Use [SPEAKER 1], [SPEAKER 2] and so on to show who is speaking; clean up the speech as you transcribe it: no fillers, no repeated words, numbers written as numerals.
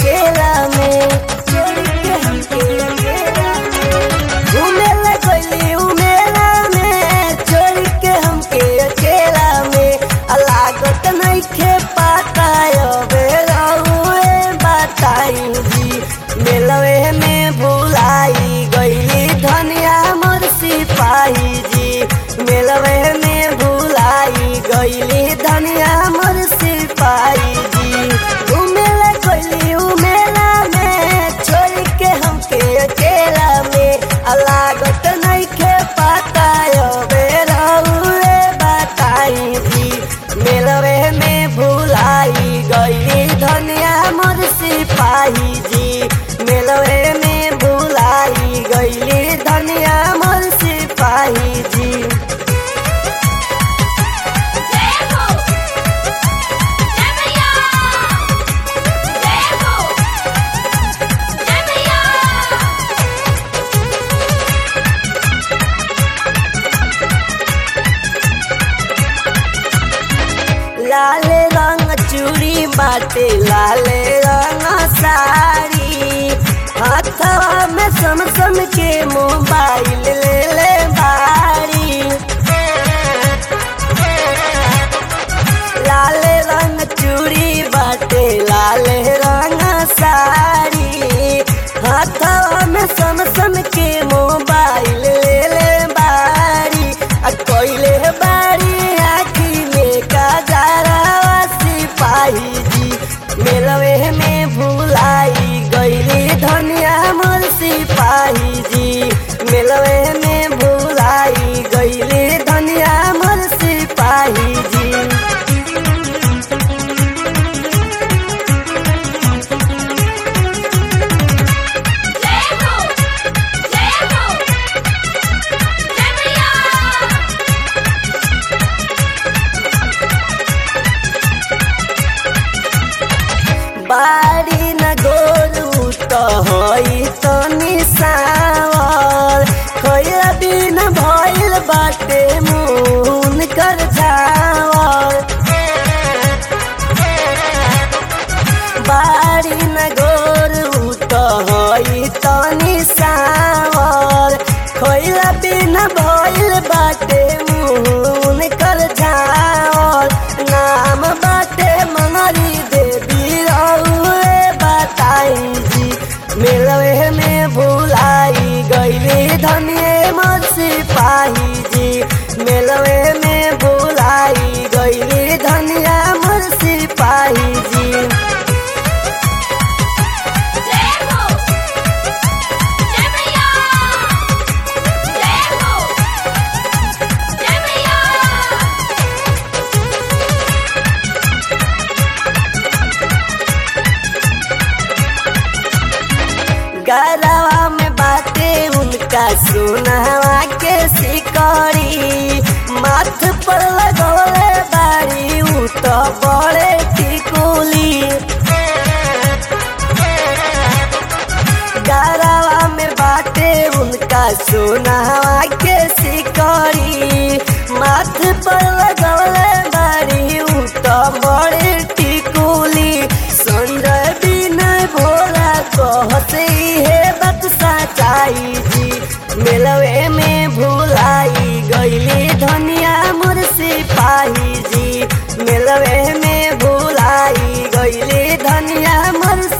[SPEAKER 1] अकेला में, छोड़ के हमके अकेला में। घूमे ला गइली उ मेला में, छोड़ के हमके अकेला में। लागत नइखे पता अबे रउए बताई जी, मेलवे में भुलाई गइली धनिया मोर सिपाही जी, मेलवे में भुलाई गइली धनिया मोर सिपाही जी। घूमे ला गइली उ मेला में, छोड़ के हमके अकेला में। लागत नइखे पता अबे रउए बताई जी, मेलवे में भुलाई गइली धनिया मोर सिपाही जी, मेलवे में भुलाई गइली धनिया मोर सिपाही जी। लाले रंग चूड़ी बाटे, लाले रंग साड़ी, हाथवा में सम के मोबाइल ले ले बारी। लाले रंग चूड़ी बाटे, लाले रंग साड़ी, हाथवा में सम के मोबाइल ले ले बारी। कोइले बारी आखी में काजरा सिपाही जी, मेलवे में भुलाई गइली धनिया मोर सिपाही जी, मेलवे में भुलाई गइली धनिया मोर सिपाही जी। बारी न गोरू तो होई तो निसावर, खोया बिन भइल बाटे मुन कर जावर। बारी न गोरू तो होई तो निसावर, खोया बिन भइल बाटे मुन कर जावर। नाम बाटे मंगरी देवी रउए बताई जी, मेलवे में भुलाई गइली धनिया मोर सिपाही जी, मेलवे में भुलाई गइली धनिया मोर सिपाही जी। गरवा में बाटे उनका सोनावा के सिकड़ी, माथ पर लगौले बारी उ तो बड़े टिकुली। गरवा में बाटे उनका सोनावा के सिकड़ी, माथ पर लगौले बारी उ तो बड़े टिकुली। संजय बिनय भोला कहते है बात सच्चाई जी, मेलवे में भुलाई गइली धनिया मोर सिपाही जी, मेलवे में भुलाई गइली धनिया मोर